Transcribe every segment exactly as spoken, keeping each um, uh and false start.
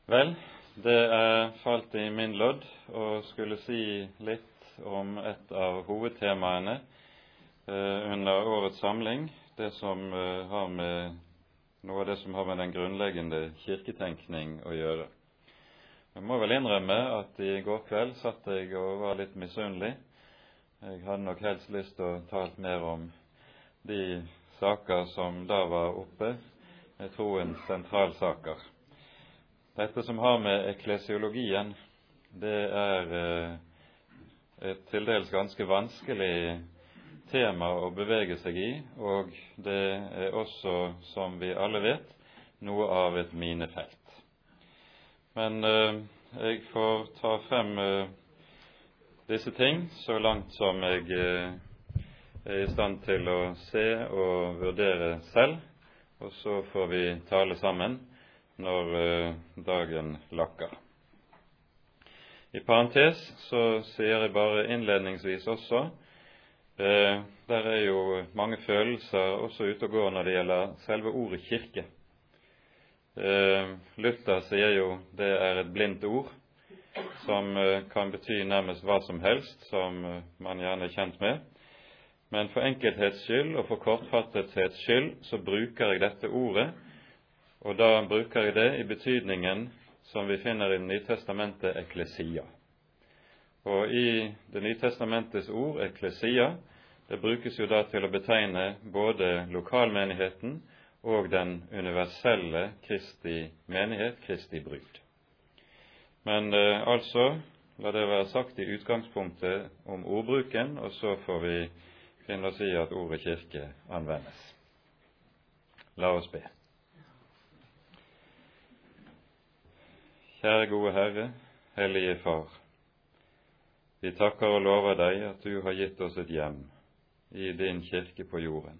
Vel, det er falt i min lodd å skulle si litt om et av hovedtemaene eh, under årets samling, det som eh, har med noe av det som har med den grunnleggende kirketenkning å gjøre. Jeg må vel innrømme at i går kveld satt jeg og var litt misunnelig. Jeg hadde nok helst lyst til å tale mer om de saker som da var oppe, troens sentralsaker. Dette som har med eklesiologien, det er et til dels ganske vanskelig tema å bevege seg i, og det er også, som vi alle vet, noe av et minefelt. Men eh, jeg får ta frem eh, disse ting så langt som jeg eh, er i stand til å se og vurdere selv, og så får vi tale sammen når eh, dagen lakker. I parentes så sier jeg bare innledningsvis også, eh, der er jo mange følelser også ute og går når det gjelder selve ordet kirke. Eh, Luther sier jo det er et blindt ord, som eh, kan bety nærmest hva som helst, som eh, man gjerne er kjent med. Men for enkelthets skyld og for kortfattethets skyld så bruker jeg dette ordet, og da bruker jeg det i betydningen som vi finner i Det nye testamentet, eklesia. Og i Det nye testamentets ord, eklesia, det brukes jo da til å betegne både lokalmenigheten og den universelle Kristi menighet, Kristi brud. Men eh, altså, la det være sagt i utgangspunktet om ordbruken, og så får vi finne oss i at ordet kirke anvendes. La oss be. Kjære gode Herre, hellige Far, vi takker og lover deg at du har gitt oss et hjem i din kirke på jorden.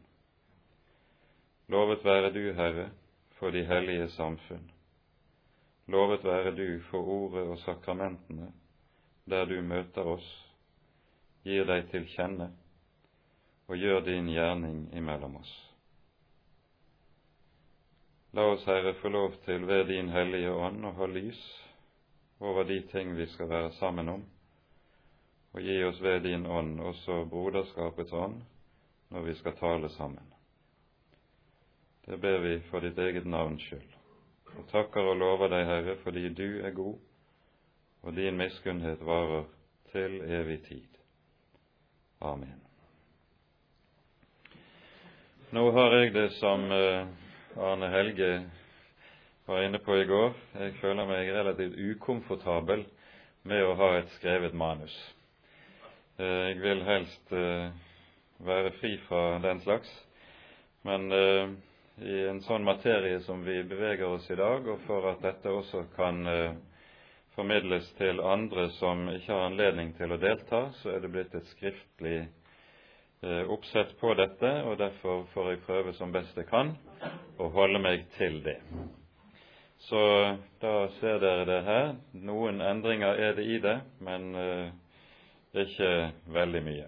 Lovet være du, Herre, for de hellige samfunn. Lovet være du for ordet og sakramentene, der du møter oss, gir deg til kjenne og gjør din gjerning imellom oss. La oss, Herre, få lov til ved din hellige ånd å ha lys over de ting vi skal være sammen om, og gi oss ved din ånd også broderskapets ånd når vi skal tale sammen. Det ber vi for ditt eget navns skyld, og takker og lover deg, Herre, fordi du er god, og din miskunnhet varer til evig tid. Amen. Nå har jeg det som Arne Helge var inne på i går. Jeg føler meg relativt ukomfortabel med å ha et skrevet manus. Jeg vil helst være fri fra den slags, men i en sånn materie som vi beveger oss i dag, og for at dette også kan formidles til andre som ikke har anledning til å delta, så er det blitt et skriftlig oppsett på dette, og derfor får jeg prøve som best jeg kan å holde meg til det. Så da ser dere det her. Noen endringer er det i det, men uh, ikke veldig mye.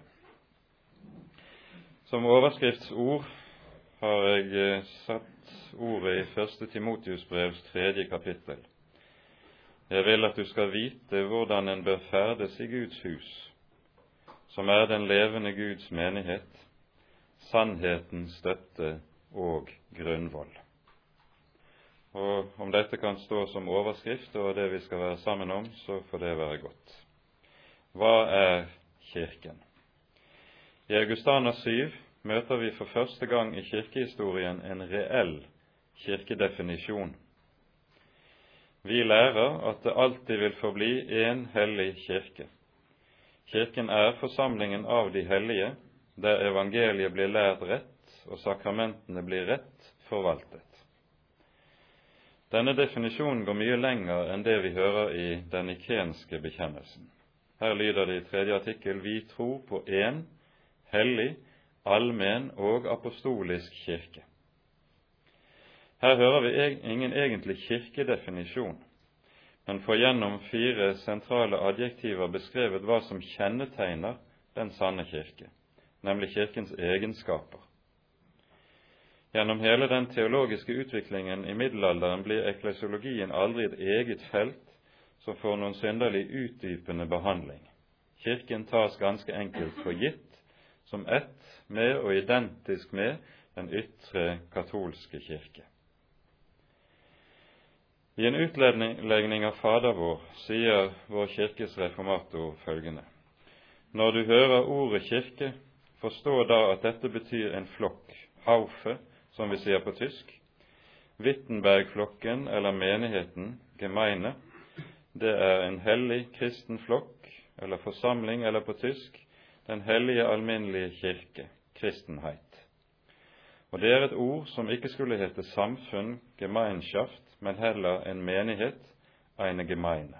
Som overskriftsord har jeg uh, satt ordet i første Timotius brevs tredje kapittel. Jeg vil at du skal vite hvordan en bør ferdes i Guds hus, som er den levende Guds menighet, sannhetens støtte og grunnvoll. Og om dette kan stå som overskrift og det vi skal være sammen om, så får det være godt. Hva er kirken? I Augustana syv møter vi for første gang i kirkehistorien en reell kirkedefinisjon. Vi lærer at det alltid vil forbli en hellig kirke. Kirken er forsamlingen av de hellige, der evangeliet blir lært rett og sakramentene blir rett forvaltet. Denne definisjonen går mye lenger enn det vi hører i den nikenske bekjennelsen. Her lyder det i tredje artikkel: vi tror på en hellig, allmenn og apostolisk kirke. Her hører vi ingen egentlig kirkedefinisjon, men får gjennom fire sentrale adjektiver beskrevet hva som kjennetegner den sanne kirke, nemlig kirkens egenskaper. Gjennom hele den teologiske utviklingen i middelalderen blir eklesiologien aldri et eget felt som får noen synderlig utdypende behandling. Kirken tas ganske enkelt for gitt som ett med og identisk med den ytre katolske kirke. I en utlegning av Fader vår sier vår kirkes reformator følgende: Når du hører ordet kirke, forstå da at dette betyr en flokk, haufe, som vi sier på tysk. Wittenberg-flokken eller menigheten, Gemeine, det er en hellig kristen flokk, eller forsamling, eller på tysk, den hellige alminnelige kirke, kristenheit. Og det er et ord som ikke skulle hete samfunn, Gemeinschaft, men heller en menighet, eine Gemeine.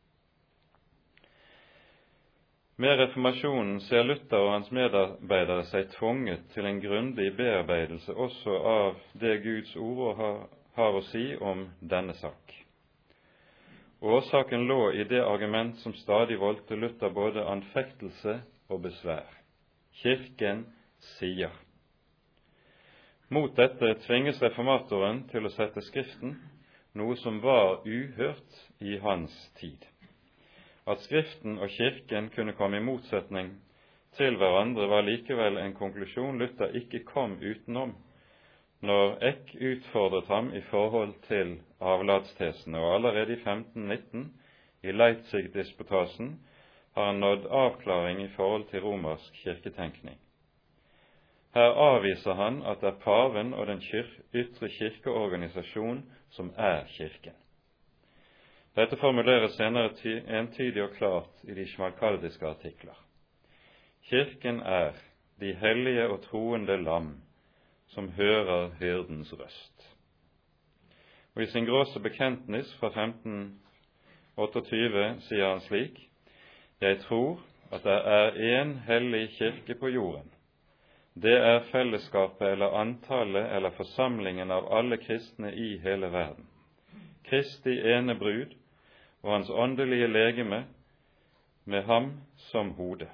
Med reformasjonen ser Luther og hans medarbeidere seg tvunget til en grundig bearbeidelse også av det Guds ord har, har å si om denne sak. Årsaken lå i det argument som stadig voldte Luther både anfektelse og besvær. Kirken sier. Mot dette tvinges reformatoren til å sette Skriften, noe som var uhørt i hans tid. At Skriften og Kirken kunne komme i motsetning til hverandre var likevel en konklusjon Luther ikke kom utenom når Eck utfordret ham i forhold til avlatstesene, og allerede i femten nitten, i Leipzig-disputasen, har han nådd avklaring i forhold til romersk kirketenkning. Her avviser han at det er paven og den ytre kirkeorganisasjon som er kirken. Dette formuleres senere entydig og klart i de schmalkaldiske artikler. Kirken er de hellige og troende lam som hører hyrdens røst. Og i sin gråse bekjentnis fra femten otteogtyve sier han slik: Jeg tror at det er en hellig kirke på jorden. Det er fellesskapet eller antallet eller forsamlingen av alle kristne i hele verden. Kristi ene brud og hans åndelige legeme med ham som hode.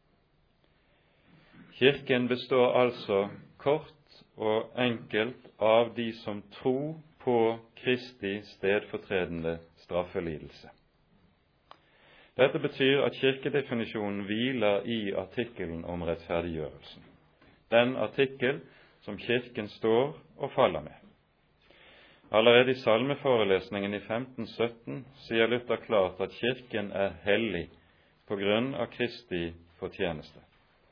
Kirken består altså kort og enkelt av de som tror på Kristi stedfortredende straffelidelse. Dette betyr at kirkedefinisjonen hviler i artikkelen om rettferdiggjørelsen, den artikkel som Kirken står og faller med. Allerede i salmeforelesningen i femten sytten sier Luther klart at Kirken er hellig på grunn av Kristi fortjeneste.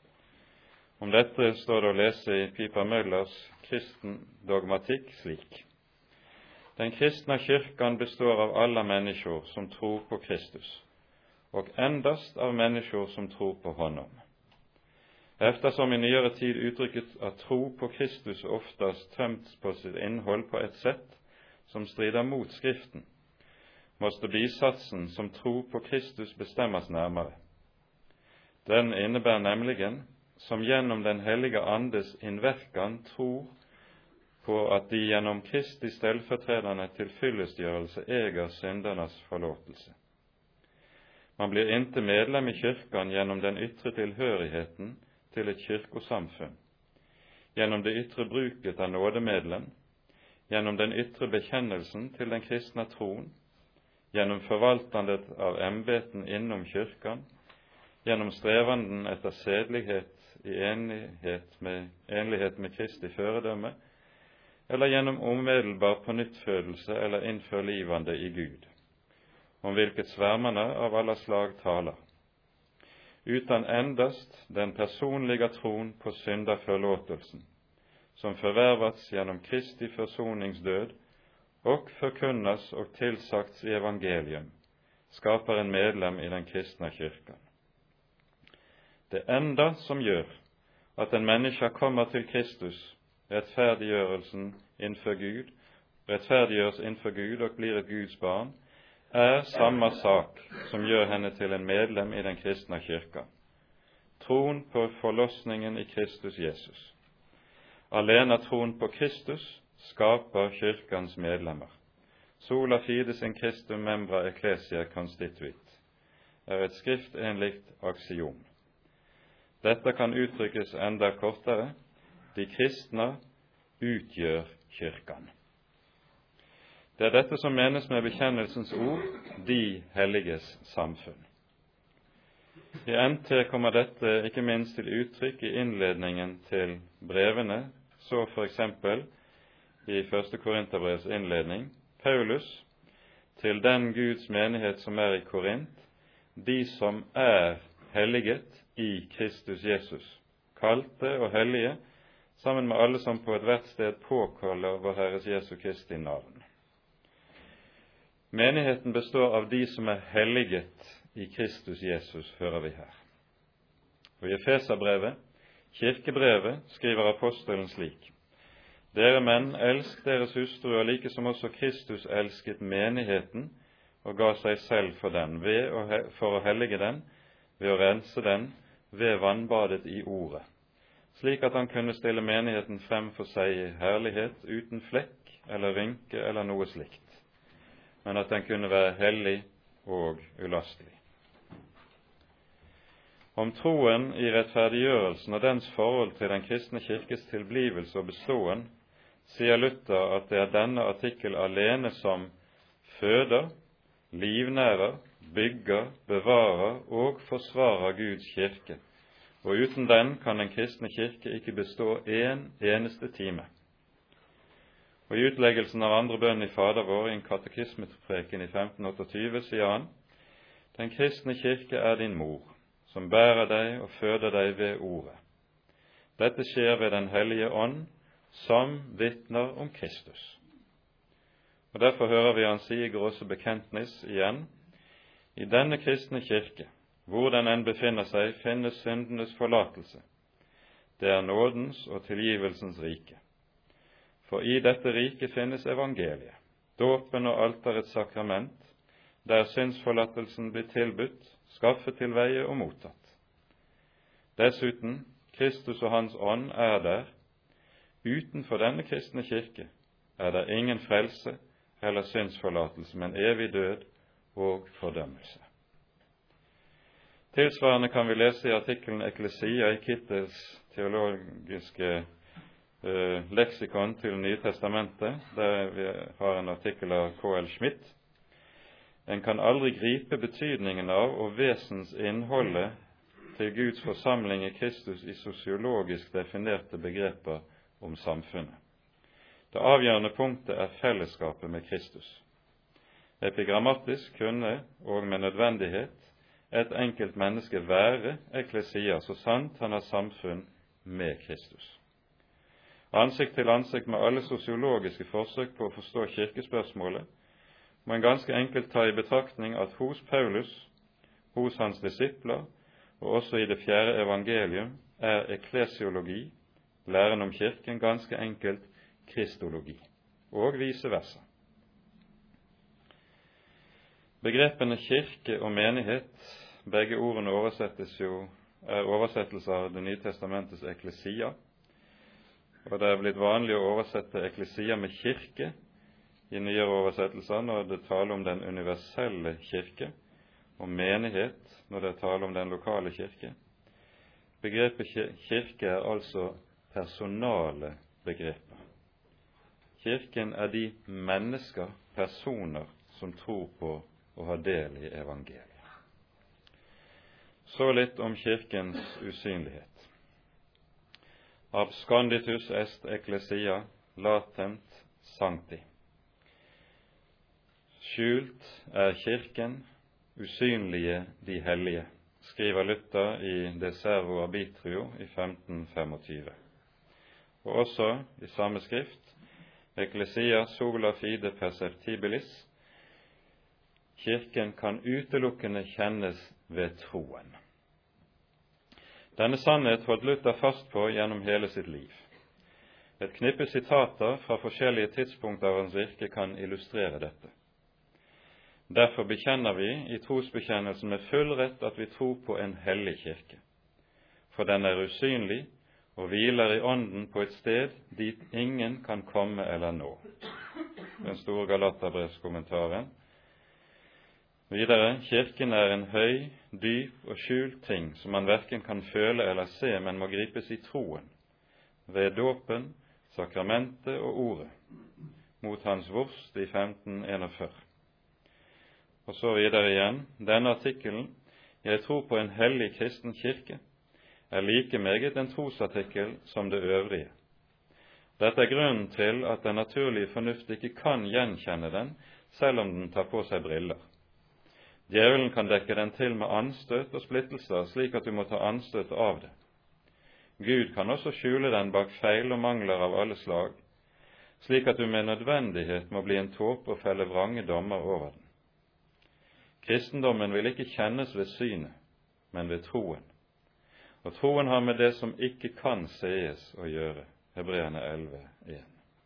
Om dette står det å lese i Piper Møllers kristendogmatikk slik: Den kristna kyrkan består av alla människor som tror på Kristus, og endast av människor som tror på honom. Eftersom i nyere tid uttrykket at tro på Kristus oftast tømts på sitt innhold på et sett som strider mot Skriften, måste bisatsen som tro på Kristus bestemmes nærmere. Den innebærer nemligen, som gjennom den hellige Andes innverkan tror på at de gjennom Kristi stellfortredende til fyllestgjørelse eger syndernes forlåtelse. Man blir inte medlem i kyrkan gjennom den ytre tilhørigheten til et kyrkosamfunn, gjennom det ytre bruket av nådemedlem, gjennom den ytre bekjennelsen til den kristne troen, gjennom forvaltandet av embeten innom kyrkan, gjennom strevanden etter sedlighet i enlighet med, enlighet med Kristi føredømme, eller gjennom umiddelbar pånyttfødelse eller innførlivande i Gud, om hvilket svermerne av alla slag taler, utan endast den personliga tron på syndaforlåtelsen, som förvärvats genom Kristi försoningsdöd och förkunnas och tillsagts i evangelium, skapar en medlem i den kristna kyrkan. Det enda som gjør at en menneske kommer til Kristus, rettferdiggjørelsen innenfor Gud, rettferdiggjøres innenfor Gud og blir et Guds barn, er samme sak som gjør henne til en medlem i den kristne kyrka. Troen på forlossningen i Kristus Jesus. Alene troen på Kristus skaper kyrkans medlemmer. Sola fides in Christum membra ecclesia constituit er et skriftenligt aksiom. Dette kan uttrykkes enda kortere. De kristne utgjør kyrkan. Det er dette som menes med bekjennelsens ord, de helliges samfunn. I N T kommer dette ikke minst til uttrykk i innledningen til brevene, så for eksempel i første Korinterbrevs innledning, Paulus, til den Guds menighet som er i Korint, de som er helliget i Kristus Jesus, kalte og hellige, sammen med alle som på et hvert sted påkaller vår Herres Jesu Kristi navn. Menigheten består av de som er helliget i Kristus Jesus, hører vi her. Og i Efeserbrevet, kirkebrevet, skriver apostelen slik: Dere menn, elsk deres hustruer, like som også Kristus elsket menigheten og ga seg selv for den, ved å, for å hellige den, ved å rense den, ved vannbadet i ordet, slik at han kunne stille menigheten frem for seg i herlighet, uten flekk eller rynke eller noe slikt, men at den kunne være hellig og ulastelig. Om troen i rettferdiggjørelsen og dens forhold til den kristne kirkes tilblivelse og beståen, sier Luther at det er denne artikkel alene som føder, livnærer, bygger, bevarer og forsvarer Guds kirke, og uten den kan den kristne kirke ikke bestå en eneste time. Og i utleggelsen av andre bønn i Fader vår i en katekismepreken i femten tjueåtte sier han: Den kristne kirke er din mor, som bærer deg og føder deg ved ordet. Dette skjer ved den hellige ånd, som vitner om Kristus. Og derfor hører vi han si i Grosse Bekentnis igjen: I denne kristne kirke, hvor den enn befinner seg, finnes syndenes forlatelse. Det er nådens og tilgivelsens rike. For i dette riket finnes evangeliet, dåpen og alterets sakrament, der syndsforlatelsen blir tilbudt, skaffet til veie og mottatt. Dessuten, Kristus og Hans ånd er der. Utenfor denne kristne kirke er det ingen frelse eller syndsforlatelse, men evig død og fordømmelse. Tilsvarende kan vi lese i artikkelen Eklesia i Kittels teologiske eh, leksikon til Nye Testamentet, der vi har en artikkel av K L Schmidt. En kan aldri gripe betydningen av og vesensinnholdet til Guds forsamling i Kristus i sosiologisk definerte begreper om samfunnet. Det avgjørende punktet er fellesskapet med Kristus. Epigrammatisk kunne, og med nødvendighet, et enkelt menneske være eklesia, så sant han har samfunn med Kristus. Ansikt til ansikt med alle sosiologiske forsøk på å forstå kirkespørsmålet, må en ganske enkelt ta i betraktning at hos Paulus, hos hans disipler, og også i det fjerde evangelium, er eklesiologi, læren om kirken, ganske enkelt kristologi, og vice versa. Begrepene kirke og menighet, begge ordene oversettes jo, er oversettelser av Det nye testamentets eklesia, og det er blitt vanlig å oversette eklesia med kirke i nyere oversettelser når det taler om den universelle kirke, og menighet når det taler om den lokale kirke. Begrepet kirke er altså personale begreper. Kirken er de mennesker, personer, som tror på og har del i evangeliet. Så litt om kirkens usynlighet. Absconditus est ecclesia latent sancti. Skjult er kirken, usynlige de hellige, skriver Luther i De Servo Arbitrio i femten tjuefem. Og også i samme skrift, Ecclesia sola fide perceptibilis, kirken kan utelukkende kjennes ved troen. Denne sannhet holdt Luther fast på gjennom hele sitt liv. Et knippe sitater fra forskjellige tidspunkter av hans virke kan illustrere dette. Derfor bekjenner vi i trosbekjennelsen med full rett at vi tror på en hellig kirke, for den er usynlig og hviler i ånden på et sted dit ingen kan komme eller nå. Den store Galaterbrevskommentaren. Videre, kirken er en høy, dyp og skjult ting som man hverken kan føle eller se, men må gripes i troen, ved dåpen sakramentet og ordet, mot hans vorst i femten enogfyrre. Og så videre igjen, denne artikkelen, jeg tror på en hellig kristen kirke, er like meget en trosartikkel som det øvrige. Dette er grunnen til at den naturlige fornuft ikke kan gjenkjenne den, selv om den tar på seg briller. Djevelen kan dekke den til med anstøt og splittelser, slik at du må ta anstøt av det. Gud kan også skjule den bak feil og mangler av alle slag, slik at du med nødvendighet må bli en tåpe og felle vrange dommer over den. Kristendommen vil ikke kjennes ved synet, men ved troen. Og troen har med det som ikke kan sees å gjøre. Hebreerne elleve en.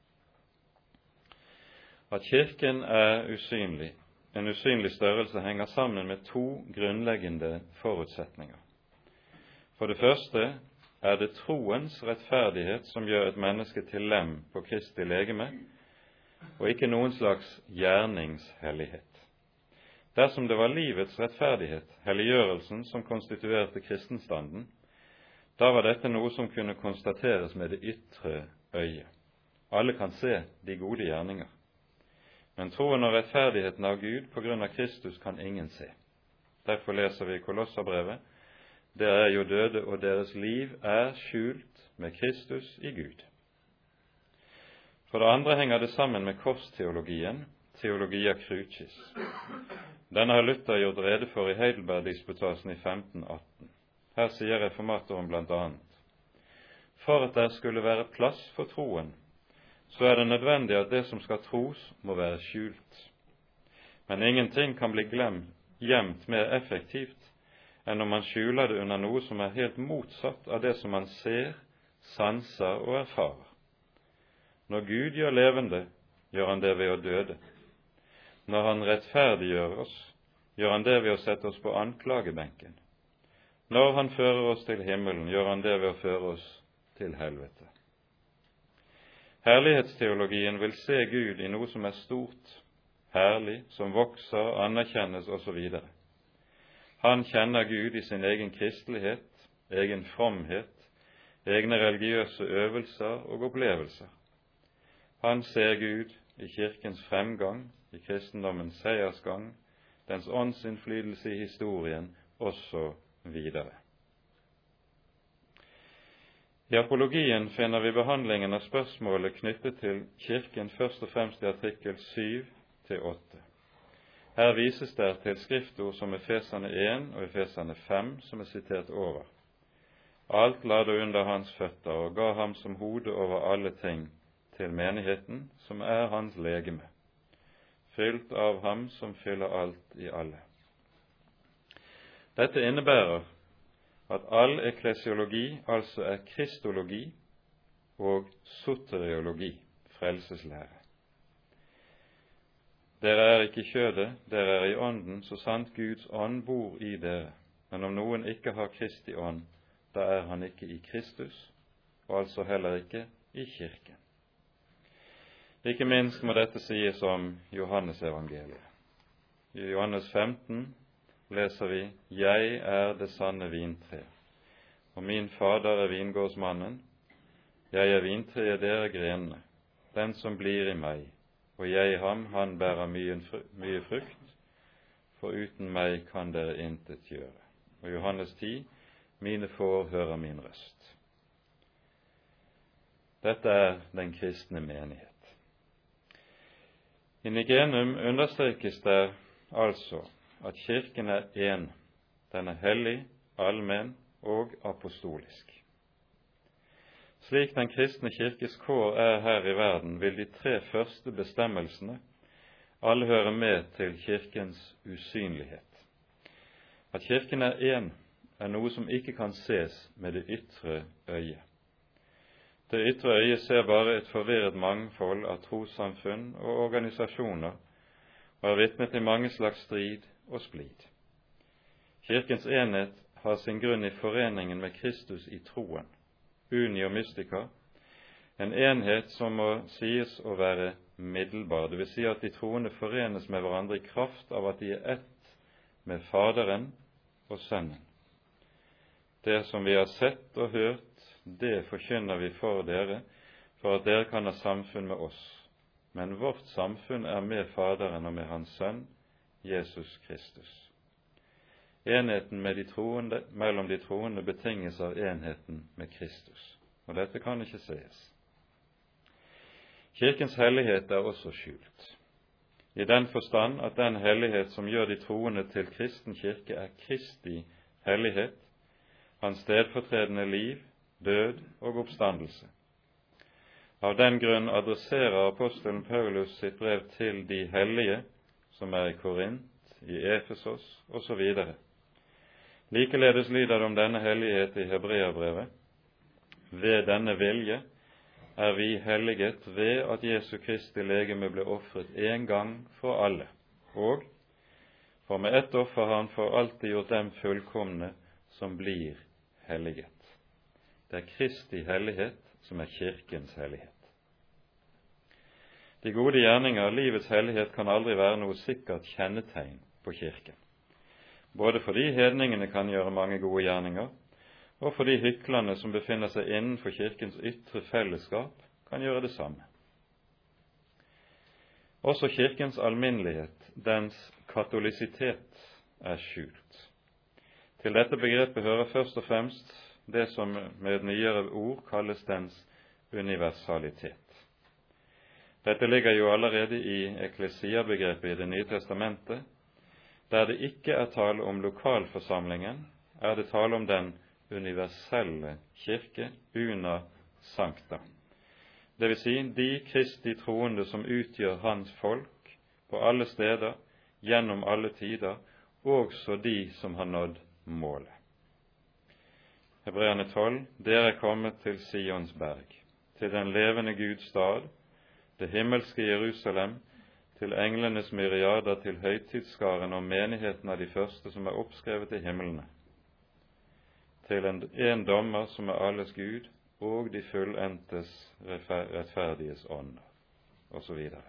At kirken er usynlig, en usynlig størrelse, henger sammen med to grunnleggende forutsetninger. For det første er det troens rettferdighet som gjør et menneske til lem på Kristi legeme, og ikke noen slags gjerningshellighet. Dersom det var livets rettferdighet, helliggjørelsen, som konstituerte kristenstanden, da var dette noe som kunne konstateres med det ytre øye. Alle kan se de gode gjerninger. Men troen og rettferdigheten av Gud på grunn av Kristus kan ingen se. Derfor leser vi i Kolosserbrevet: dere er jo døde, og deres liv er skjult med Kristus i Gud. For det andre henger det sammen med korsteologien, Theologia Crucis. Denne har Luther gjort rede for i Heidelberg-disputasen i femten atten. Her sier reformatoren blant annet: for at det skulle være plass for troen, så er det nødvendig at det som skal tros, må være skjult. Men ingenting kan bli glemt, gjemt mer effektivt enn om man skjuler det under noe som er helt motsatt av det som man ser, sanser og erfarer. Når Gud gjør levende, gjør han det ved å døde. Når han rettferdiggjør oss, gjør han det ved å sette oss på anklagebenken. Når han fører oss til himmelen, gjør han det ved å føre oss til helvete. Herlighetsteologien vil se Gud i noe som er stort, herlig, som vokser, anerkjennes osv. Han kjenner Gud i sin egen kristelighet, egen fromhet, egne religiøse øvelser og opplevelser. Han ser Gud i kirkens fremgang, i kristendommens seiersgang, dens åndsinnflytelse i historien, osv. I apologien finner vi behandlingen av spørsmålet knyttet til kirken først og fremst i artikkel syv til åtte. Her vises det til skriftord som Efeserne en og Efeserne fem, som er sitert over. Alt la det under hans føtter og ga ham som hode over alle ting til menigheten, som er hans legeme, fylt av ham som fyller alt i alle. Dette innebærer at all eklesiologi altså er kristologi og soteriologi, frelseslære. Dere er ikke i kjødet, dere er i ånden, så sant Guds ånd bor i dere. Men om noen ikke har Kristi ånd, da er han ikke i Kristus, og altså heller ikke i kirken. Ikke minst må dette sies om Johannes-evangeliet. I Johannes femten leser vi: jeg er det sanne vintre, og min fader er vingårdsmannen. Jeg er vintreet, dere grenene. Den som blir i meg, og jeg i ham, han bærer mye, mye frukt, for uten meg kan dere intet gjøre. Og Johannes ti: mine får hører min røst. Dette er den kristne menighet. I Nigenum understrekes det altså at kirken er én. Den er hellig, allmenn og apostolisk. Slik den kristne kirkes kår er her i verden, vil de tre første bestemmelsene alle høre med til kirkens usynlighet. At kirken er én, er noe som ikke kan ses med det ytre øyet. Det ytre øyet ser bare et forvirret mangfold av trossamfunn og organisasjoner, og er vitne til mange slags strid og splid. Kirkens enhet har sin grunn i foreningen med Kristus i troen, unio mystica, en enhet som må sies å være middelbar, det vil si at de troende forenes med hverandre i kraft av at de er ett med Faderen og Sønnen. Det som vi har sett og hørt, det forkynner vi for dere, for at dere kan ha samfunn med oss, men vårt samfunn er med Faderen og med Hans Sønn, Jesus Kristus. Enheten med de troende, mellom de troende betinges av enheten med Kristus, og dette kan ikke sees. Kirkens hellighet er også skjult, i den forstand at den hellighet som gjør de troende til kristen kirke, er Kristi hellighet, hans stedfortredende liv, død og oppstandelse. Av den grunn adresserer apostelen Paulus sitt brev til de hellige, som er i Korint, i Efesos osv. Likeledes lyder det om denne hellighet i Hebreerbrevet. Ved denne vilje er vi helliget ved at Jesu Kristi legeme ble offret en gang for alle, og for med ett offer har han for alltid gjort dem fullkomne som blir helliget. Det er Kristi hellighet som er kirkens hellighet. De gode gjerninger, livets hellighet, kan aldri være noe sikkert kjennetegn på kirken, både fordi hedningene kan gjøre mange gode gjerninger, og fordi hyklerne som befinner seg innenfor kirkens ytre fellesskap, kan gjøre det samme. Også kirkens alminnelighet, dens katolisitet, er skjult. Til dette begrepet hører først og fremst det som med et nyere ord kalles dens universalitet. Dette ligger jo allerede i eklesiabegrepet i Det nye testamentet. Der det ikke er tale om lokalforsamlingen, er det tale om den universelle kirke, una sancta. Det vil si de Kristi troende som utgjør hans folk på alle steder, gjennom alle tider, også de som har nådd målet. Hebreerne tolv, dere er kommet til Sions berg, til den levende Guds stad, det himmelske Jerusalem, til englenes myriader, til høytidsskaren og menigheten av de første som er oppskrevet i himmelene, til en, en dommer som er alles Gud, og de fullendtes rettferdiges ånd, og så videre.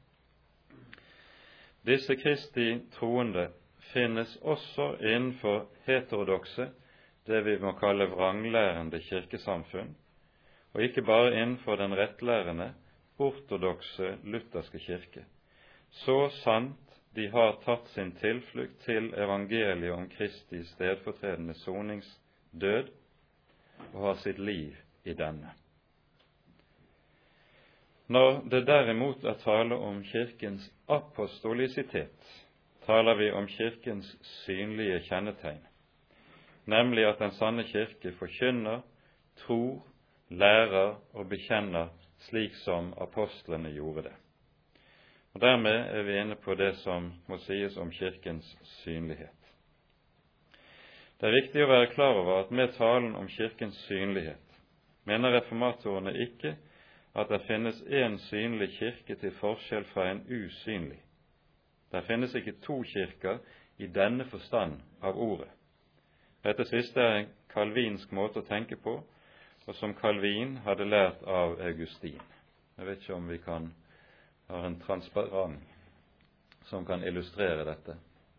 Disse Kristi troende finnes også innenfor heterodokse, det vi må kalle vranglærende kirkesamfunn, og ikke bare innenfor den rettlærende, ortodokse lutherske kirke. Så sant de har tatt sin tilflukt til evangeliet om Kristi stedfortredende soningsdød og har sitt liv i denne. Når det derimot er tale om kirkens apostolisitet, taler vi om kirkens synlige kjennetegn, nemlig at den sanne kirke forkynner, tror, lærer og bekjenner slik som apostlene gjorde det. Og dermed er vi inne på det som må sies om kirkens synlighet. Det er viktig å være klar over at med talen om kirkens synlighet mener reformatorene ikke at det finnes en synlig kirke til forskjell fra en usynlig. Det finnes ikke to kirker i denne forstand av ordet. Dette siste er en kalvinsk måte å tenke på, og som Calvin hadde lært av Augustin. Jeg vet ikke om vi kan ha en transparent som kan illustrere dette.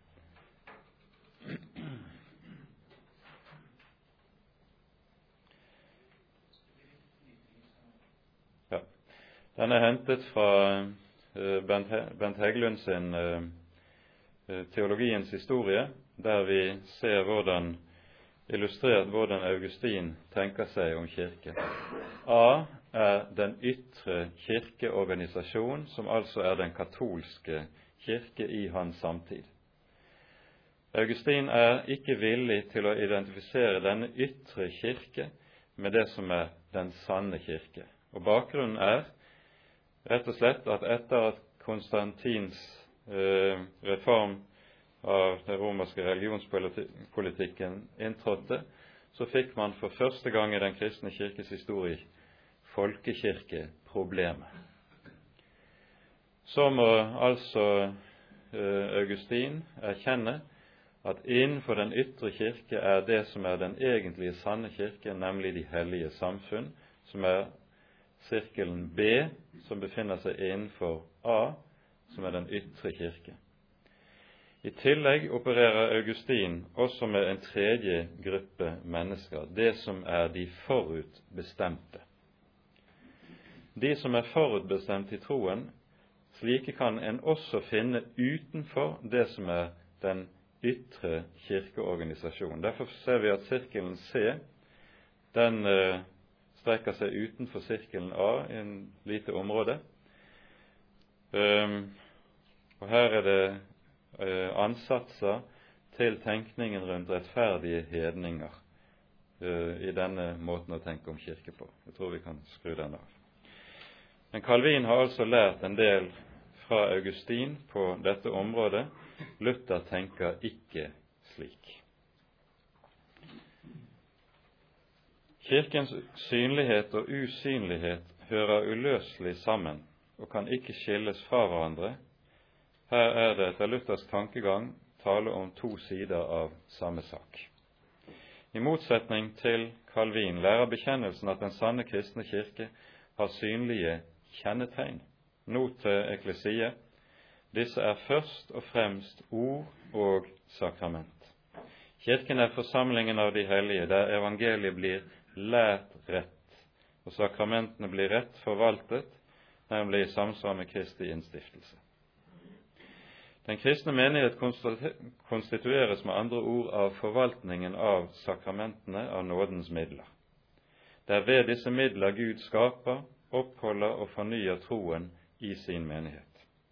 Ja. Den er hentet fra Bent Heggelund sin Teologiens historie, der vi ser hvordan illustrert hvordan Augustin tenker seg om kirke. A er den ytre kirkeorganisasjon, som altså er den katolske kirke i hans samtid. Augustin er ikke villig til å identifisere denne ytre kirke med det som er den sanne kirke. Og bakgrunnen er rett og slett at etter at Konstantins eh, reform av den romerske religionspolitikken inntrådte, så fikk man for første gang i den kristne kirkes historie folkekirkeproblemet. Så må altså Augustin erkjenne at innenfor den ytre kirke er det som er den egentlige sanne kirke, nemlig de hellige samfunn, som er sirkelen B, som befinner seg innenfor A, som er den ytre kirke. I tillegg opererer Augustin også med en tredje gruppe mennesker, det som er de forutbestemte. de som er forutbestemt i troen, slike kan en også finne utenfor det som er den ytre kirkeorganisasjonen. Derfor ser vi at sirkelen C, den eh, strekker seg utenfor sirkelen A i en lite område. Um, og her er det uh, ansatser til tenkningen rundt rettferdige hedninger uh, i denne måten å tenke om kirke på. Jeg tror vi kan skru den av. Men Calvin har altså lært en del fra Augustin på dette området. Luther tenker ikke slik. Kirkens synlighet og usynlighet hører uløselig sammen og kan ikke skilles fra hverandre. Her er det etter Luthers tankegang tale om to sider av samme sak. I motsetning til Calvin lærer bekjennelsen at den sanne kristne kirke har synlige kjennetegn. Not til eklesie. Disse er først og fremst ord og sakrament. Kirken er forsamlingen av de hellige, der evangeliet blir lært rett, og sakramentene blir rett forvaltet, nemlig i samsvar med Kristi innstiftelse. Den kristne menighet konstitueres med andre ord av forvaltningen av sakramentene av nådens midler. Det er ved disse midler Gud skaper, oppholder og fornyer troen i sin menighet.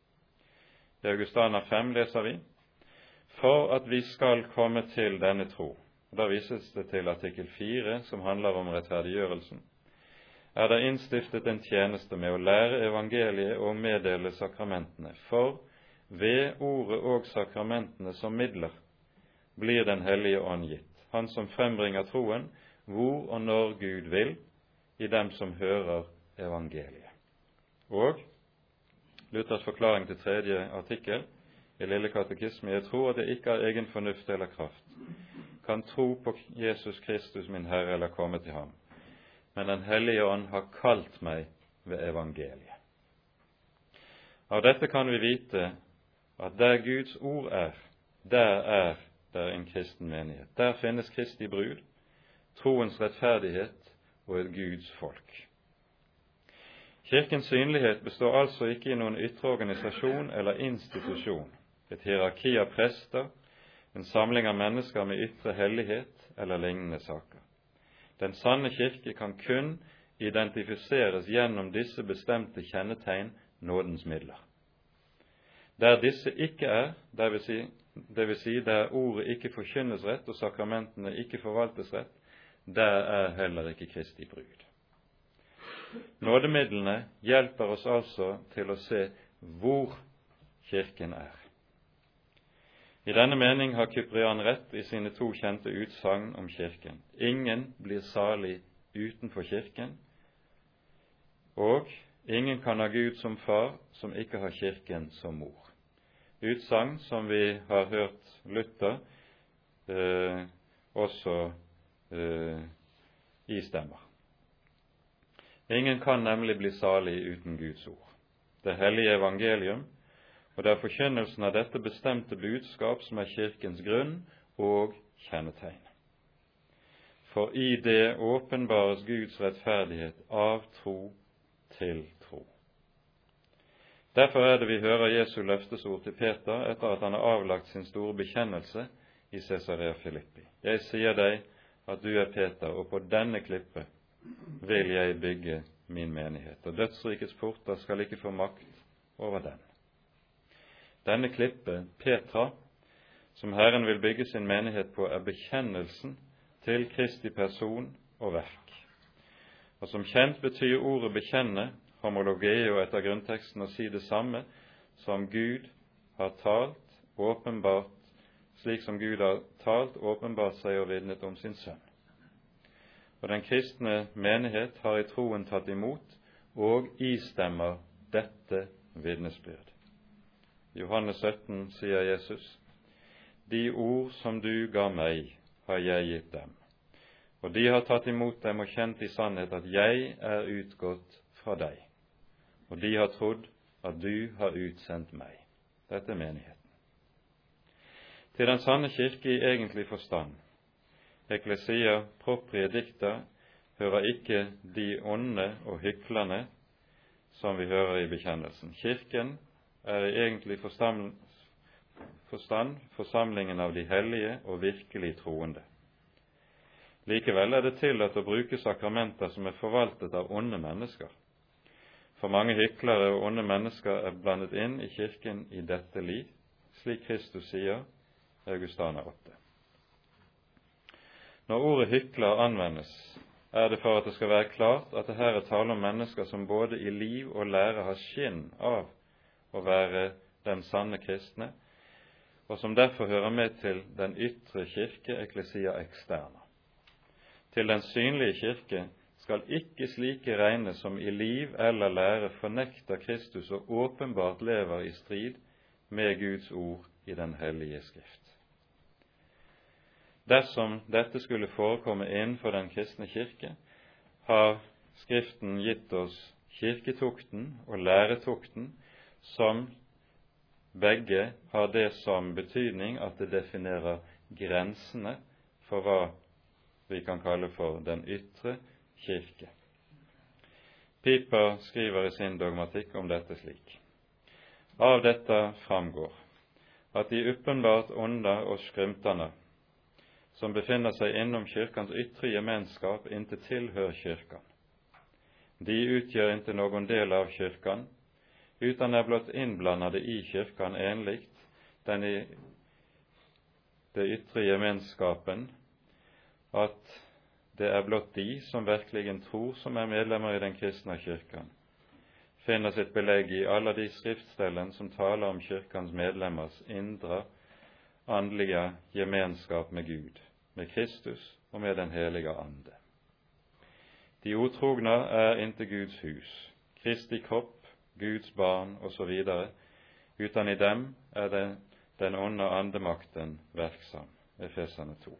I Augustana fem leser vi: For at vi skal komme til denne tro, og da vises det til artikkel fire, som handler om rettferdiggjørelsen, er det innstiftet en tjeneste med å lære evangeliet og meddele sakramentene, for ved ordet og sakramentene som midler blir Den hellige ånd gitt, han som frembringer troen, hvor og når Gud vil, i dem som hører evangeliet. Og Luthers forklaring til tredje artikkel i Lille katekisme: Jeg tror at jeg ikke av egen fornuft eller kraft kan tro på Jesus Kristus min Herre eller komme til ham, men Den hellige ånd har kalt meg ved evangeliet. Av dette kan vi vite at der Guds ord er, der er der en kristen menighet. Der finnes Kristi brud, troens rettferdighet og et Guds folk. Kirkens synlighet består altså ikke i noen ytre organisasjon eller institusjon, et hierarki av prester, en samling av mennesker med ytre hellighet eller lignende saker. Den sanne kirke kan kun identifiseres gjennom disse bestemte kjennetegn, nådens midler. Der disse ikke er, det vil si, det vil si der ordet ikke forkynnes rett og sakramentene ikke forvaltes rett, der er heller ikke Kristi brud. Nådemidlene hjelper oss altså til å se hvor Kirken er. I denne mening har Kyprian rett i sine to kjente utsagn om Kirken. Ingen blir salig utenfor Kirken, og ingen kan ha Gud som far som ikke har Kirken som mor. Utsagn som vi har hørt Luther eh, også eh, istemmer. Ingen kan nemlig bli salig uten Guds ord. Det hellige evangelium, og det er forkynnelsen av dette bestemte budskap som er Kirkens grunn og kjennetegn. For i det åpenbares Guds rettferdighet av tro til tro. Derfor er det vi hører Jesu løftesord til Peter etter at han har avlagt sin store bekjennelse i Cesarea Philippi. Jeg sier deg at du er Peter, og på denne klippe vil jeg bygge min menighet, og dødsrikets porter skal ikke få makt over den. Denne klippe, Petra, som Herren vil bygge sin menighet på, er bekjennelsen til Kristi person og verk. Og som kjent betyr ordet bekjenne, homologeo etter grunnteksten, å si det samme som Gud har talt, åpenbart, slik som Gud har talt, åpenbart seg og vitnet om sin sønn. Og den kristne menighet har i troen tatt imot og istemmer dette vitnesbyrd. I Johannes sytten sier Jesus: De ord som du ga meg, har jeg gitt dem, og de har tatt imot dem og kjent i sannhet at jeg er utgått fra deg, og de har trodd at du har utsendt meg. Dette er menigheten. Til den sanne kirke i egentlig forstand, eklesia proprie dicta, hører ikke de onde og hyklerne, som vi hører i bekjennelsen. Kirken er i egentlig forstand, forstand forsamlingen av de hellige og virkelig troende. Likevel er det tillatt å bruke sakramenter som er forvaltet av onde mennesker. For mange hyklere og onde mennesker er blandet inn i kirken i dette liv, slik Kristus sier, Augustana åtte. Når ordet hykler anvendes, er det for at det skal være klart at det her er tale om mennesker som både i liv og lære har skinn av å være den sanne kristne, og som derfor hører med til den ytre kirke, ekklesia externa. Til den synlige kirke skal ikke slike regnes som i liv eller lære fornekter Kristus og åpenbart lever i strid med Guds ord i den hellige skrift. Dersom dette skulle forekomme innenfor den kristne kirke, har Skriften gitt oss kirketukten og læretukten, som begge har det som betydning at det definerer grensene for hva vi kan kalle for den ytre kirke. Piper skriver i sin dogmatikk om dette slik: Av dette framgår at de uppenbart onde og skrymterne, som befinner seg innom kyrkans ytre gemenskap, inte tilhør kyrkan. De utgjør inte noen del av kyrkan, utan er blott innblandade i kyrkan enlikt den i det ytre gemenskapen, at det er blott de som virkelig tror som er medlemmer i den kristne kyrkan, finner sitt belegg i alle de skriftstellen som taler om kyrkans medlemmers indre andlige gemenskap med Gud, med Kristus og med den hellige ande. De otrogna er inte Guds hus, Kristi kropp, Guds barn osv., utan i dem er det den onde andemakten verksam. Efeserne to.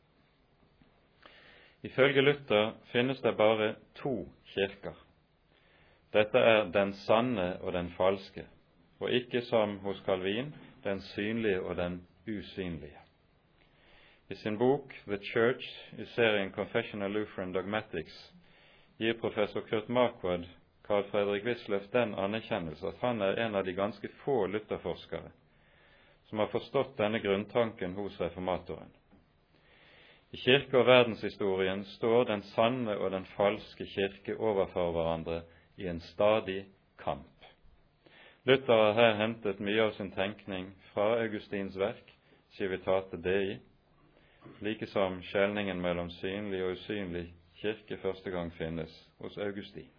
Ifølge Luther finnes det bare to kirker. Dette er den sanne og den falske, og ikke som hos Calvin, den synlige og den usynlige. I sin bok The Church i serien Confessional Lutheran Dogmatics gir professor Kurt Marquardt Carl Fredrik Wisløff den anerkjennelse at han er en av de ganske få lutherforskere som har forstått denne grunntanken hos reformatoren. I kirke- og verdenshistorien står den sanne og den falske kirke overfor hverandre i en stadig kamp. Luther har her hentet mye av sin tenkning fra Augustins verk, Civitate Dei, like som skjelningen mellom synlig og usynlig kirke første gang finnes hos Augustin.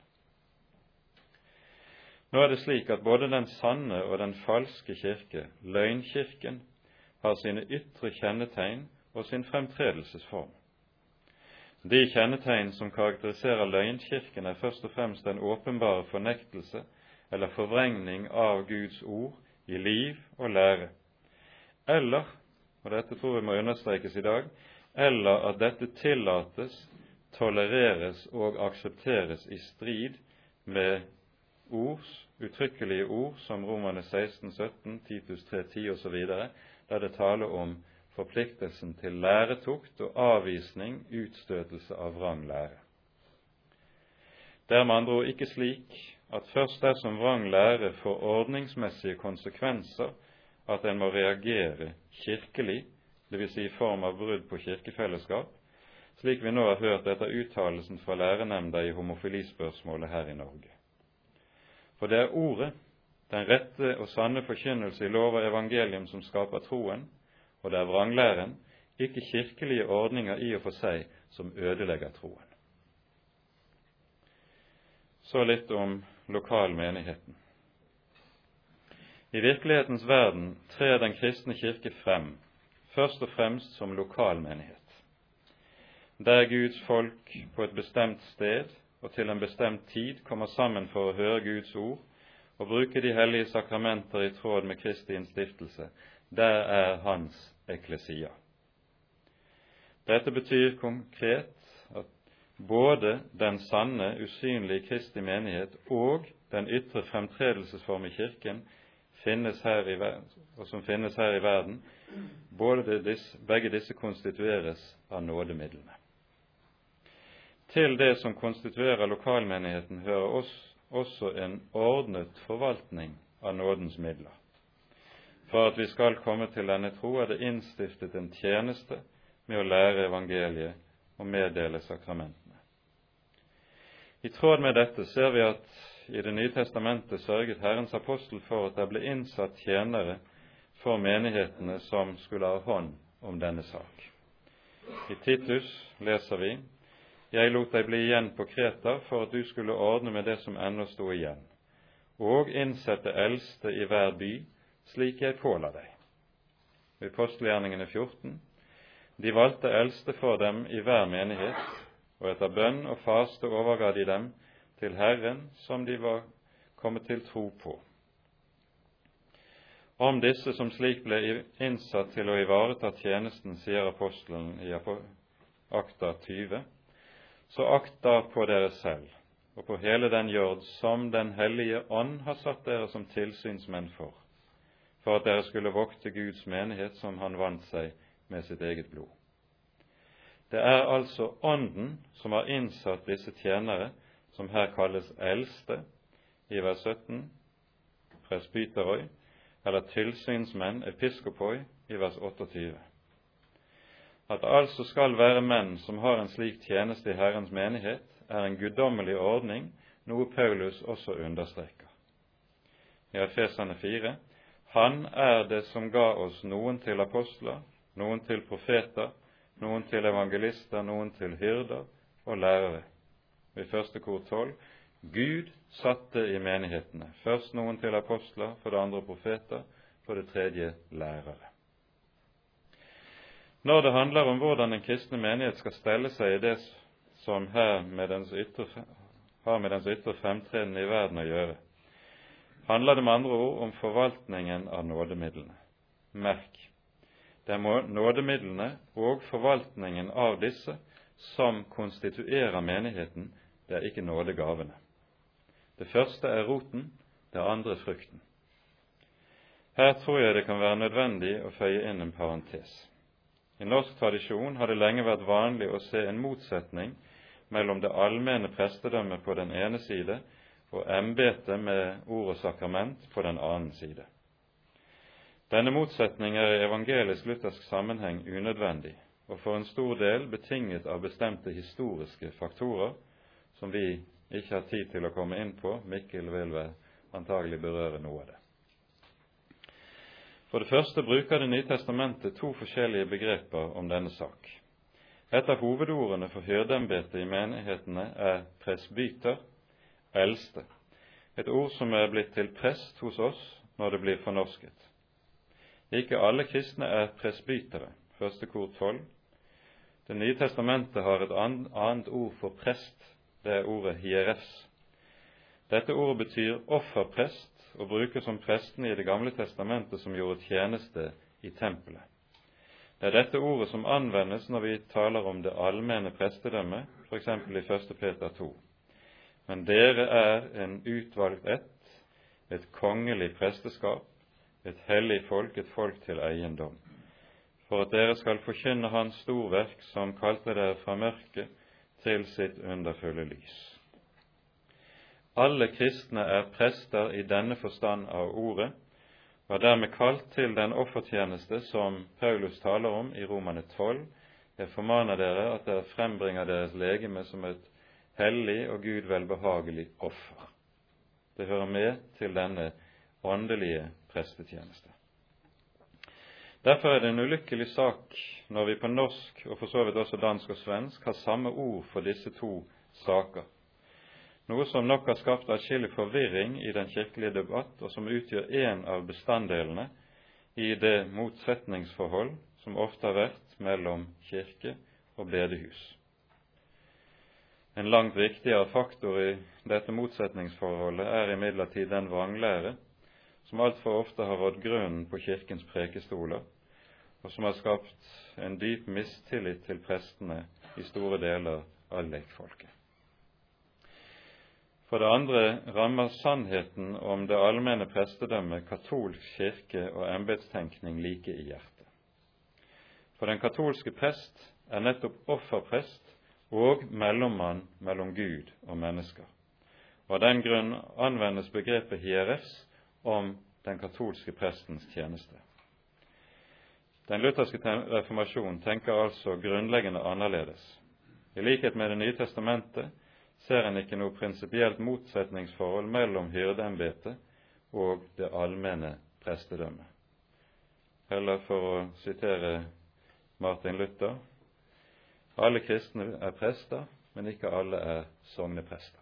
Nå er det slik at både den sanne og den falske kirke, løgnkirken, har sine ytre kjennetegn og sin fremtredelsesform. De kjennetegn som karakteriserer løgnkirken, er først og fremst den åpenbare fornektelse eller forvrengning av Guds ord i liv og lære, eller, og dette tror jeg må understrekes i dag, eller at dette tillates, tolereres og aksepteres i strid med ords, uttrykkelige ord som Romerne seksten sytten, Titus tre ti osv., der det taler om forpliktelsen til læretukt og avvisning, utstøtelse av vrang lære. Det er med andre ord ikke slik at først dersom vrang lære får ordningsmessige konsekvenser, at en må reagere kirkelig, det vil si i form av brudd på kirkefellesskap, slik vi nå har hørt etter uttalelsen fra lærenemnda i homofilispørsmålet her i Norge. For det er ordet, den rette og sanne forkynnelse i lov og evangelium som skaper troen, og det er vranglæren, ikke kirkelige ordninger i og for seg som ødelegger troen. Så litt om lokalmenigheten. I virkelighetens verden trer den kristne kirke frem, først og fremst som lokalmenighet, der Guds folk på et bestemt sted og til en bestemt tid kommer sammen for å høre Guds ord og bruke de hellige sakramenter i tråd med Kristi innstiftelse. Der er hans ekklesia. Dette betyr konkret at både den sanne, usynlige Kristi menighet og den ytre fremtredelsesform i kirken finnes her i verden, og som finnes her i verden, både disse, begge disse konstitueres av nådemidlene. Til det som konstituerer lokalmenigheten hører også, også en ordnet forvaltning av nådens midler. For at vi skal komme til denne tro, er det innstiftet en tjeneste med å lære evangeliet og meddele sakramentene. I tråd med dette ser vi at i Det nye testamentet sørget Herrens apostel for at det ble innsatt tjenere for menighetene som skulle ha hånd om denne sak. I Titus leser vi: «Jeg lot deg bli igjen på Kreta for at du skulle ordne med det som ennå stod igjen, og innsette eldste i hver by, slik jeg påla deg.» I Apostelgjerningene fjorten: «De valgte eldste for dem i hver menighet, og etter bønn og faste overga de dem til Herren som de var kommet til tro på.» Om disse som slik ble innsatt til å ivareta tjenesten, sier apostelen i Akta tyve: «Så akt da på dere selv, og på hele den jord som Den hellige ånd har satt dere som tilsynsmenn for, for at dere skulle vokte Guds menighet som han vant seg med sitt eget blod.» Det er altså Ånden som har innsatt disse tjenere, som her kalles eldste, i vers sytten, presbyteroi, eller tilsynsmenn, episkopoi, i vers otteogtyve. At det altså skal være menn som har en slik tjeneste i Herrens menighet, er en guddommelig ordning, noe Paulus også understreker. I Efeserne fire: «Han er det som ga oss noen til apostler, noen til profeter, noen til evangelister, noen til hyrder og lærere.» I første kor tolv: «Gud satte i menighetene, først noen til apostler, for det andre profeter, for det tredje lærere.» Når det handler om hvordan en kristne menighet skal stelle seg i det som her med dens ytre, har med dens ytre fremtreden i verden å gjøre, handler det med andre ord om forvaltningen av nådemidlene. Merk, det er nådemidlene og forvaltningen av disse som konstituerer menigheten, det er ikke nådegavene. Det første er roten, det andre frukten. Her tror jeg det kan være nødvendig å føye inn en parentes. I norsk tradisjon har det lenge vært vanlig å se en motsetning mellom det allmenne prestedømmet på den ene side og embetet med ord og sakrament på den annen side. Denne motsetning er i evangelisk-luthersk sammenheng unødvendig, og for en stor del betinget av bestemte historiske faktorer, som vi ikke har tid til å komme inn på. Mikkel vil vel antagelig berøre noe av det. For det første bruker Det nye testamentet to forskjellige begreper om denne sak. Et av hovedordene for hyrdembetet i menighetene er presbyter, eldste, et ord som er blitt til prest hos oss når det blir fornorsket. Ikke alle kristne er presbytere, første kor tolv. Det nye testamentet har et annet ord for prest, det er ordet hierefs. Dette ordet betyr offerprest, og brukes som prestene i Det gamle testamentet som gjorde tjeneste i tempelet. Det er dette ordet som anvendes når vi taler om det allmenne prestedømmet, for eksempel i første Peter to. Men dere er en utvalgt ett, et kongelig presteskap, et hellig folk, et folk til eiendom, for at dere skal forkynne Hans storverk, som kalte dere fra mørket til sitt underfulle lys. Alle kristne er prester i denne forstand av ordet, og er dermed kalt til den offertjeneste som Paulus taler om i Romane tolv. Jeg formaner dere at dere frembringer deres legeme som et hellig og Gud velbehagelig offer. Det hører med til denne åndelige prestetjeneste. Derfor er det en ulykkelig sak når vi på norsk, og for så vidt også dansk og svensk, har samme ord for disse to saker, noe som nok har skapt atskillig forvirring i den kirkelige debatt, og som utgjør en av bestanddelene i det motsetningsforhold som ofte har vært mellom kirke og bedehus. En langt viktigere faktor i dette motsetningsforholdet er imidlertid den vranglære som altfor ofte har rådd grunnen på kirkens prekestoler, og som har skapt en dyp mistillit til prestene i store deler av lekfolket. For det andre rammer sannheten om det allmenne prestedømmet katolsk kirke og embetstenkning like i hjertet. For den katolske prest er nettopp offerprest og mellommann mellom Gud og mennesker, og av den grunn anvendes begrepet hierefs om den katolske prestens tjeneste. Den lutherske reformasjon tenker altså grunnleggende annerledes. I likhet med Det nye testamentet ser en ikke noe prinsipielt motsetningsforhold mellom hyrdeembetet og det allmenne prestedømmet. Heller for å sitere Martin Luther: alle kristne er prester, men ikke alle er sogneprester.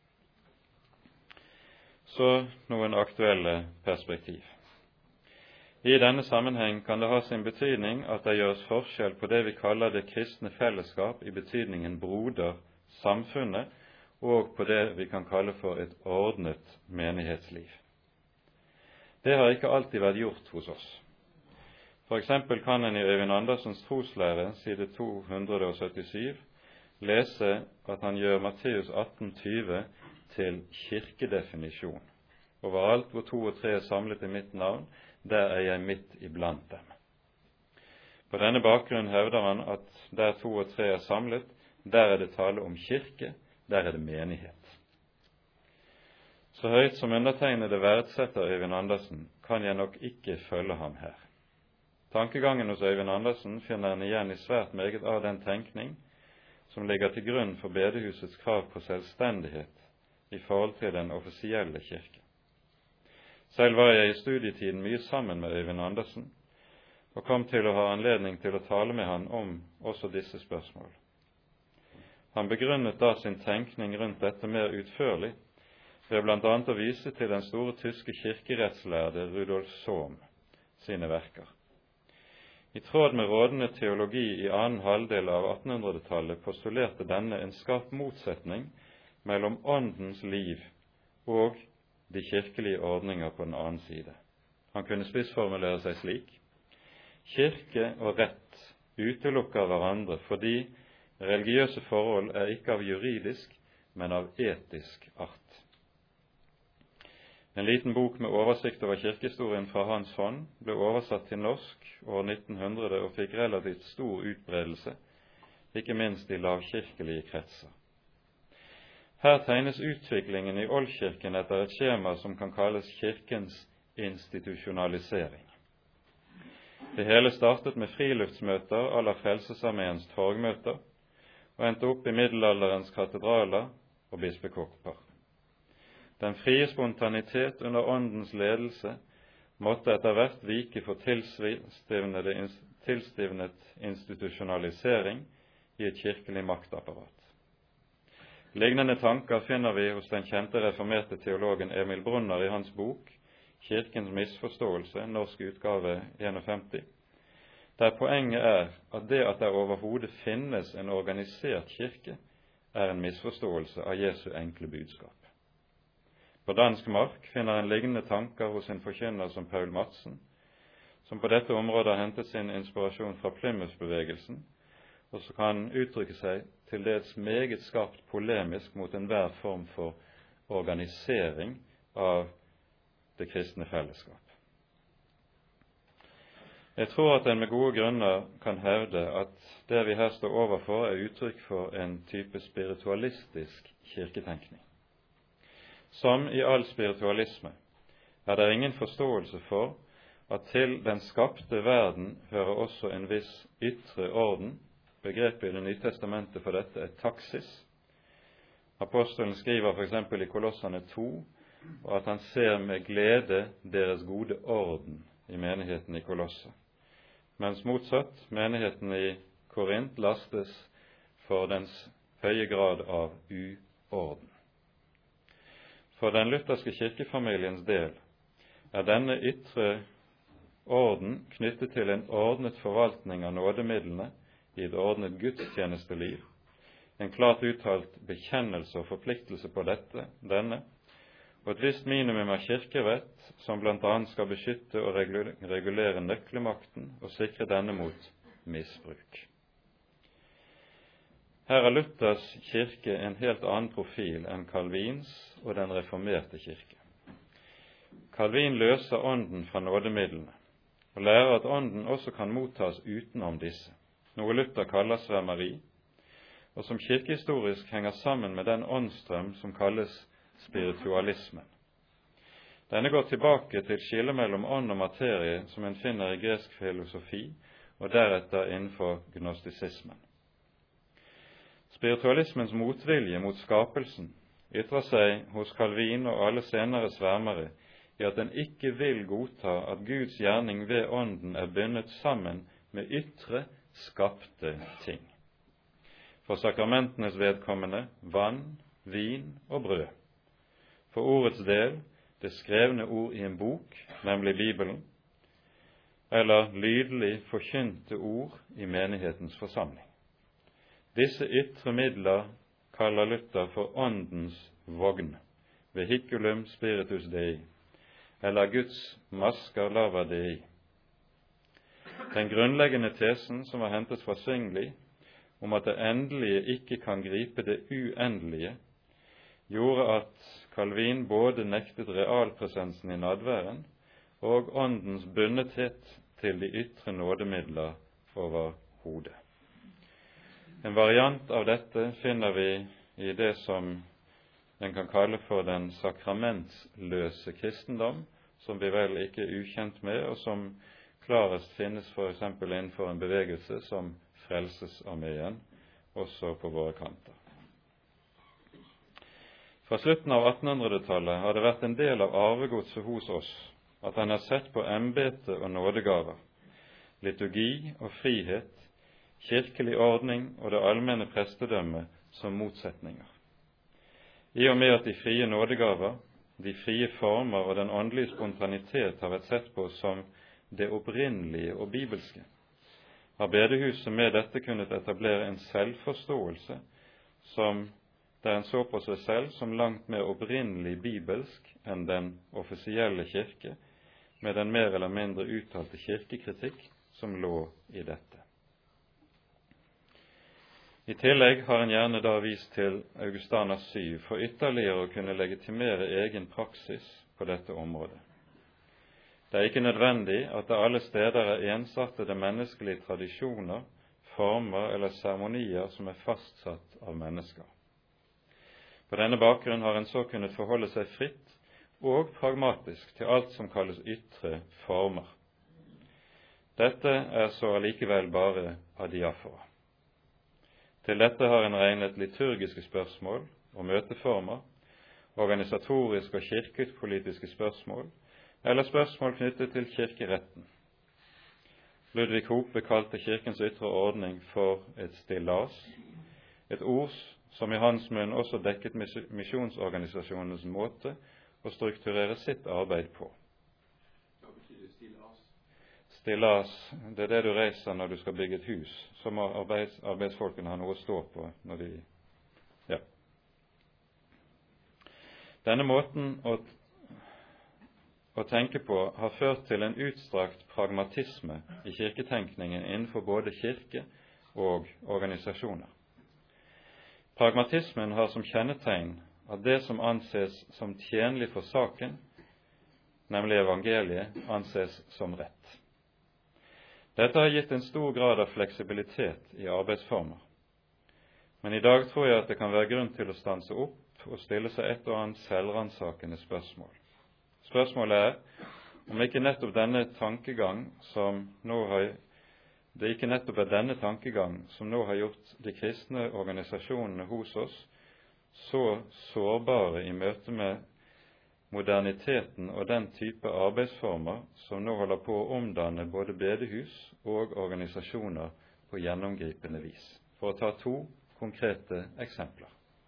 Så noen aktuelle perspektiv. I denne sammenheng kan det ha sin betydning at det gjøres forskjell på det vi kaller det kristne fellesskap i betydningen broder, samfunnet, og på det vi kan kalle for et ordnet menighetsliv. Det har ikke alltid vært gjort hos oss. For eksempel kan en i Øyvind Andersens troslære, side to hundre syttisju, lese at han gjør Matteus atten tyve til kirkedefinisjon. Overalt hvor to og tre er samlet i mitt navn, der er jeg midt iblant dem. På denne bakgrunn hevder han at der to og tre er samlet, der er det tale om kirke, der er det menighet. Så høyt som undertegnede verdsetter Øyvind Andersen, kan jeg nok ikke følge ham her. Tankegangen hos Øyvind Andersen finner en igjen i svært meget av den tenkning som ligger til grunn for bedehusets krav på selvstendighet i forhold til den offisielle kirke. Selv var jeg i studietiden mye sammen med Øyvind Andersen, og kom til å ha anledning til å tale med han om også disse spørsmål. Han begrunnet da sin tenkning rundt dette mer utførlig, ved blant annet å vise til den store tyske kirkerettslærde Rudolf Sohm sine verker. I tråd med rådende teologi i annen halvdel av attenhundretallet postulerte denne en skarp motsetning mellom åndens liv og de kirkelige ordninger på den annen side. Han kunne spissformulere seg slik: kirke og rett utelukker hverandre fordi religiøse forhold er ikke av juridisk, men av etisk art. En liten bok med oversikt over kirkehistorien fra hans hånd ble oversatt til norsk år nitten hundre og fikk relativt stor utbredelse, ikke minst i lavkirkelige kretser. Her tegnes utviklingen i oldkirken etter et skjema som kan kalles kirkens institusjonalisering. Det hele startet med friluftsmøter à la Frelsesarmeens torgmøter, og endte opp i middelalderens katedraler og bispekopper. Den frie spontanitet under åndens ledelse måtte etter hvert vike for tilstivnet institusjonalisering i et kirkelig maktapparat. Lignende tanker finner vi hos den kjente reformerte teologen Emil Brunner i hans bok Kirkens misforståelse, norsk utgave femten, der poenget er at det at det overhodet finnes en organisert kirke, er en misforståelse av Jesu enkle budskap. På dansk mark finner en lignende tanker hos en forkynner som Paul Madsen, som på dette området har hentet sin inspirasjon fra Plymouth-bevegelsen, og så kan uttrykke seg til dels meget skarpt polemisk mot enhver form for organisering av det kristne fellesskap. Jeg tror at en med gode grunner kan hevde at det vi her står overfor, er uttrykk for en type spiritualistisk kirketenkning. Som i all spiritualisme er det ingen forståelse for at til den skapte verden hører også en viss ytre orden. Begrepet i Det nye testamentet for dette er taksis. Apostelen skriver for eksempel i Kolossene to, og at han ser med glede deres gode orden i menigheten i Kolosse, mens motsatt, menigheten i Korint lastes for dens høye grad av uorden. For den lutherske kirkefamiliens del er denne ytre orden knyttet til en ordnet forvaltning av nådemidlene i et ordnet gudstjenesteliv, en klart uttalt bekjennelse og forpliktelse på dette, denne, og et visst minimum av kirkerett som blant annet skal beskytte og regulere nøkkelmakten og sikre denne mot misbruk. Her er Luthers kirke en helt annen profil enn Calvins og den reformerte kirke. Calvin løser ånden fra nådemidlene og lærer at ånden også kan mottas utenom disse, noe Luther kaller svermeri, og som kirkehistorisk henger sammen med den åndsstrøm som kalles spiritualismen. Denne går tilbake til skillet mellom ånd og materie som en finner i gresk filosofi, og deretter innenfor gnostisismen. Spiritualismens motvilje mot skapelsen ytrer seg hos Calvin og alle senere svermere i at den ikke vil godta at Guds gjerning ved ånden er bundet sammen med ytre, skapte ting. For sakramentenes vedkommende vann, vin og brød. For ordets del det skrevne ord i en bok, nemlig Bibelen, eller lydelig forkynte ord i menighetens forsamling. Disse ytre midler kaller Luther for åndens vogn, vehiculum spiritus Dei, eller Guds masker lava Dei. Den grunnleggende tesen som var hentet fra Zwingli, om at det endelige ikke kan gripe det uendelige, gjorde at Calvin både nektet realpresensen i nadværen og åndens bundethet til de ytre nådemidler over hodet. En variant av dette finner vi i det som en kan kalle for den sakramentsløse kristendom, som vi vel ikke er ukjent med, og som klarest finnes for eksempel innenfor en bevegelse som Frelsesarmeen, også på våre kanter. Fra slutten av attenhundretallet har det vært en del av arvegodset hos oss at han har sett på embete og nådegaver, liturgi og frihet, kirkelig ordning og det allmenne prestedømme som motsetninger. I og med at de frie nådegaver, de frie former og den åndelige spontanitet har vært sett på som det opprinnelige og bibelske, har bedehuset med dette kunnet etablere en selvforståelse som der en så på seg selv som langt mer opprinnelig bibelsk enn den offisielle kirke, med den mer eller mindre uttalte kirkekritikk som lå i dette. I tillegg har en gjerne da vist til Augustanas syv for ytterligere å kunne legitimere egen praksis på dette området. Det er ikke nødvendig at det alle steder er ensartede menneskelige tradisjoner, former eller seremonier som er fastsatt av mennesker. På denne bakgrunn har en så kunnet forholde seg fritt og pragmatisk til alt som kalles ytre former. Dette er så allikevel bare adiafora. Til dette har en regnet liturgiske spørsmål og møteformer, organisatoriske og kirkepolitiske spørsmål, eller spørsmål knyttet til kirkeretten. Ludvig Hope kalte kirkens ytre ordning for et stillas, et ord som i hans munn også dekket misjonsorganisasjonens måte å strukturere sitt arbeid på. Hva betyr stillas? Stillas, det er det du reiser når du skal bygge et hus, så må arbeids, arbeidsfolkene ha noe å stå på når de... Ja. Denne måten å, å tenke på har ført til en utstrakt pragmatisme i kirketenkningen innenfor både kirke og organisasjoner. Pragmatismen har som kjennetegn at det som anses som tjenlig for saken, nemlig evangeliet, anses som rett. Dette har gitt en stor grad av fleksibilitet i arbeidsformer. Men i dag tror jeg at det kan være grunn til å stanse opp og stille seg et og annet selvransakende spørsmål. Spørsmålet er om ikke nettopp denne tankegang som nå har Det er ikke nettopp er denne tankegang som nå har gjort de kristne organisasjonene hos oss så sårbare i møte med moderniteten og den type arbeidsformer som nå holder på å omdanne både bedehus og organisasjoner på gjennomgripende vis. For å ta to konkrete eksempler.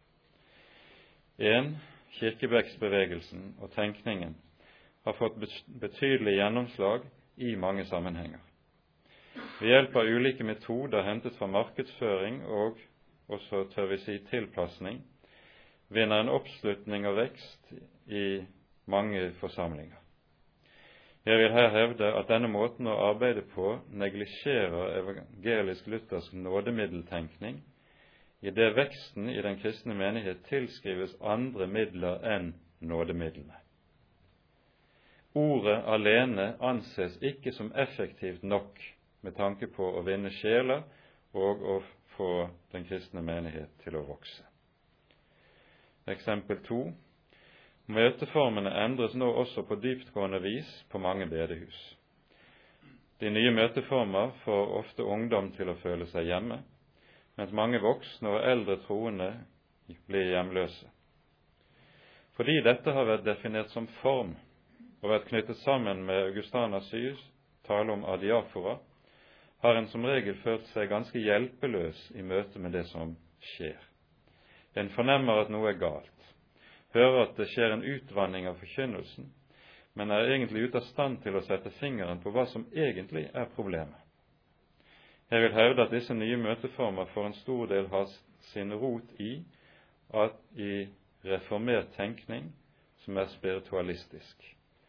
En, kirkevekstbevegelsen og tenkningen har fått betydelig gjennomslag i mange sammenhenger. Ved hjelp av ulike metoder hentet fra markedsføring og også, tør vi si, tilpasning, vinner en oppslutning og vekst i mange forsamlinger. Jeg vil her hevde at denne måten å arbeide på neglisjerer evangelisk-luthersk nådemiddeltenkning, i det veksten i den kristne menighet tilskrives andre midler enn nådemidlene. Ordet alene anses ikke som effektivt nok med tanke på å vinne sjeler og å få den kristne menighet til å vokse. Eksempel to. Møteformene endres nå også på dyptgående vis på mange bedehus. De nye møteformer får ofte ungdom til å føle seg hjemme, mens mange voksne og eldre troende blir hjemløse. Fordi dette har vært definert som form og vært knyttet sammen med Augustanas syn, tale om adiafora, har en som regel følt seg ganske hjelpeløs i møte med det som skjer. En fornemmer at noe er galt, hører at det skjer en utvanning av forkynnelsen, men er egentlig ute av stand til å sette fingeren på hva som egentlig er problemet. Jeg vil hevde at disse nye møteformer for en stor del har sin rot i at i reformert tenkning som er spiritualistisk.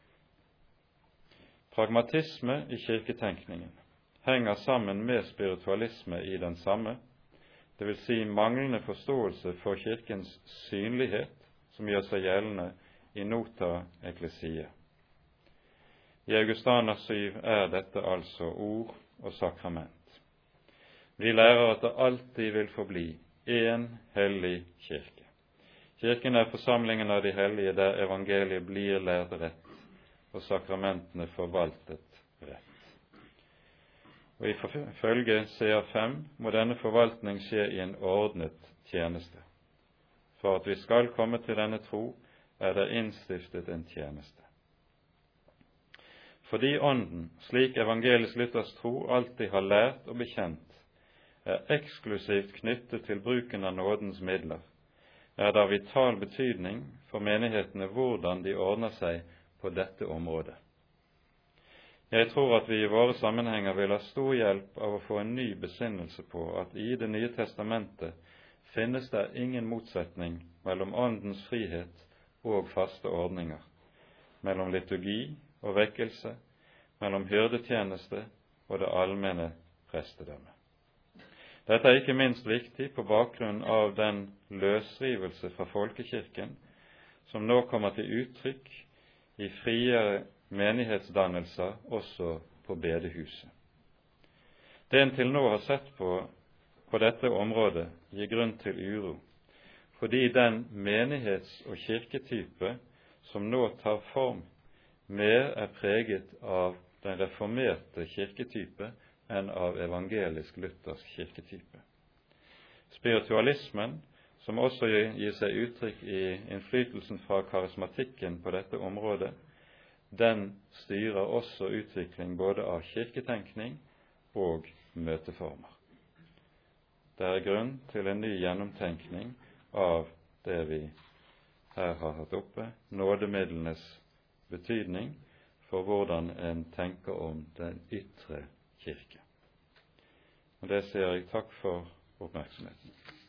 Pragmatisme i kirketenkningen henger sammen med spiritualisme i den samme, det vil si manglende forståelse for kirkens synlighet som gjør seg gjeldende i nota ecclesia. I Augustanas syv er dette altså ord og sakrament. Vi lærer at det alltid vil forbli en hellig kirke. Kirken er forsamlingen av de hellige der evangeliet blir lært rett og sakramentene forvaltet rett. Og ifølge C A fem må denne forvaltning skje i en ordnet tjeneste. For at vi skal komme til denne tro, er det innstiftet en tjeneste. Fordi Ånden, slik evangelisk Luthers tro alltid har lært og bekjent, er eksklusivt knyttet til bruken av nådens midler, er det av vital betydning for menighetene hvordan de ordner seg på dette området. Jeg tror at vi i våre sammenhenger vil ha stor hjelp av å få en ny besinnelse på at i Det nye testamentet finnes det ingen motsetning mellom Åndens frihet og faste ordninger, mellom liturgi og vekkelse, mellom hyrdetjeneste og det allmenne prestedømme. Dette er ikke minst viktig på bakgrunn av den løsrivelse fra folkekirken som nå kommer til uttrykk i friere menighetsdannelser også på bedehuset. Det en til nå har sett på på dette området gir grunn til uro, fordi den menighets- og kirketype som nå tar form, mer er preget av den reformerte kirketype enn av evangelisk-luthersk kirketype. Spiritualismen, som også gir seg uttrykk i innflytelsen fra karismatikken på dette området, den styrer også utvikling både av kirketenkning og møteformer. Det er grunn til en ny gjennomtenkning av det vi her har hatt oppe, nådemidlenes betydning for hvordan en tenker om den ytre kirke. Og det sier jeg takk for oppmerksomheten.